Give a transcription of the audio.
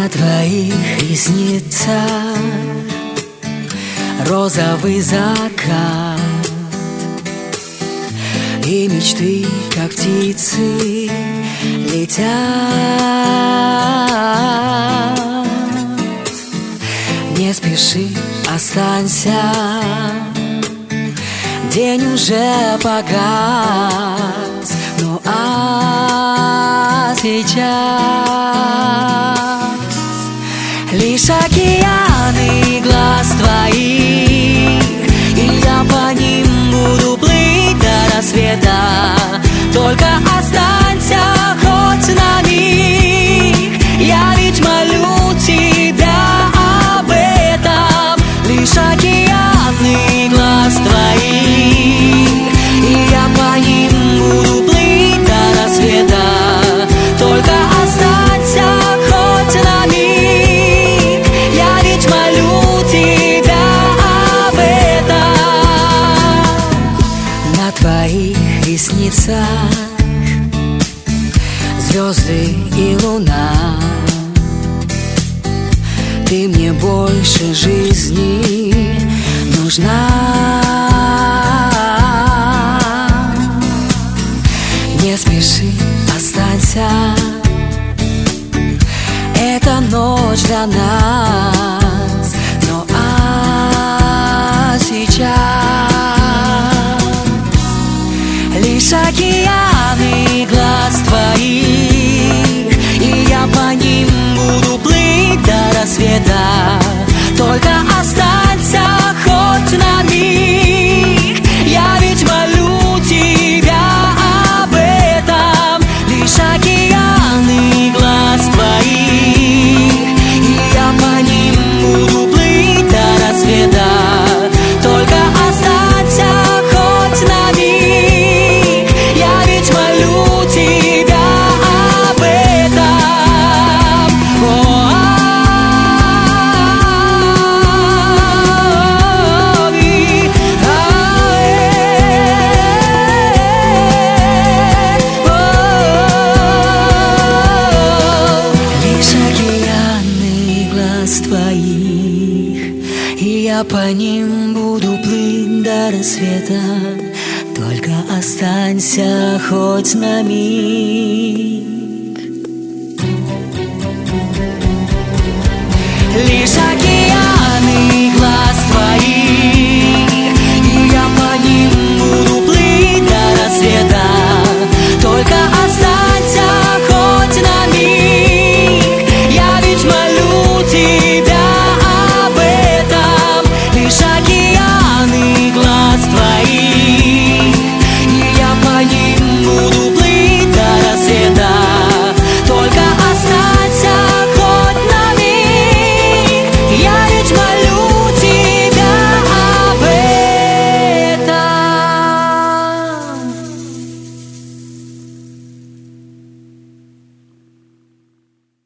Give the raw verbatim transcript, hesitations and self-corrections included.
На твоих ресницах розовый закат, и мечты, как птицы, летят. Не спеши, останься, день уже погас. Ну а сейчас лишь океаны глаз твоих, и я по ним буду плыть до рассвета. Только останься хоть на миг, я ведь молю тебя об этом. Лишь океаны глаз твоих, и я по ним буду плыть до рассвета. Только останься хоть на миг, я ведь молю тебя об этом. На твоих ресницах звезды и луна, ты мне больше жизни нужна. Не спеши, останься, эта ночь для нас. Ну а сейчас лишь океаны глаз твоих, и я по ним буду плыть до рассвета. Только останься хоть на миг, я ведь молю тебя об этом. Лишь океаны глаз твоих, и я по ним буду плыть до рассвета. Только останься хоть на миг, я ведь молю тебя об этом. Я по ним буду плыть до рассвета. Только останься хоть на миг. Лишь